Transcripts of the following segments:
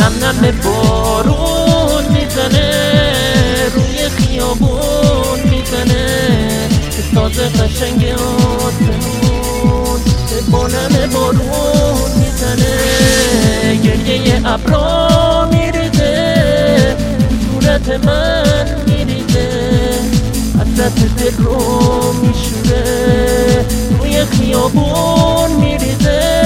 نم بارون میزنه روی خیابون میزنه تازه قشنگ آسمون با نم بارون میزنه گریه ابرا میریزه صورت من میریزه حسرت دل رو میشوره روی خیابون میریزه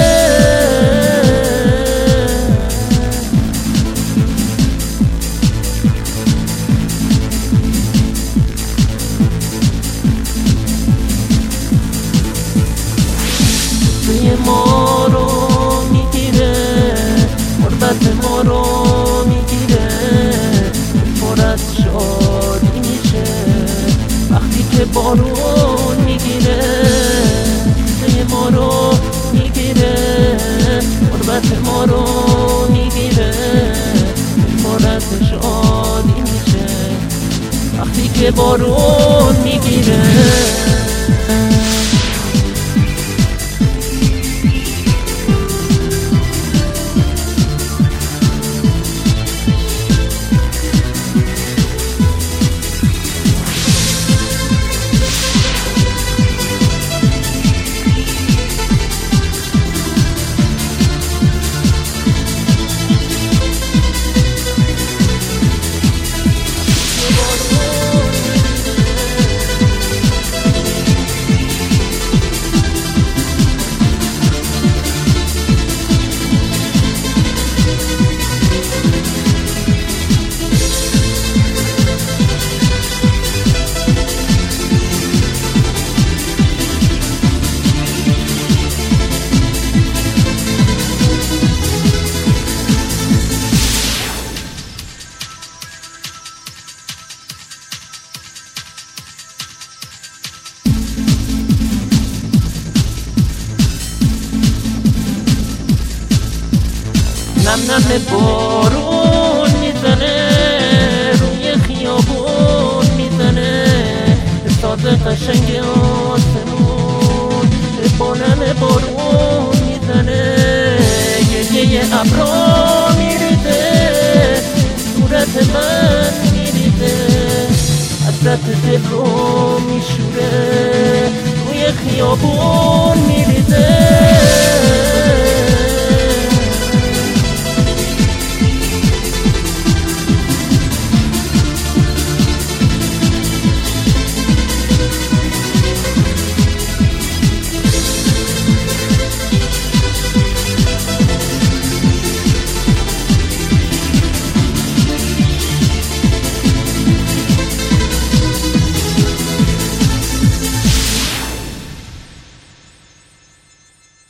ما رو میگیره غربت ما رو میگیره پر از شادی میشه وقتی که بارون میگیره ما رو میگیره غربت ما رو میگیره پر از شادی میشه وقتی که بارون میگیره نم بارون میزنه روی خیابون میزنه سازه قشنگ آسمون با نم بارون میزنه گریه ابرا میریزه صورت من میریزه حسرت دل رو میشوره روی خیابون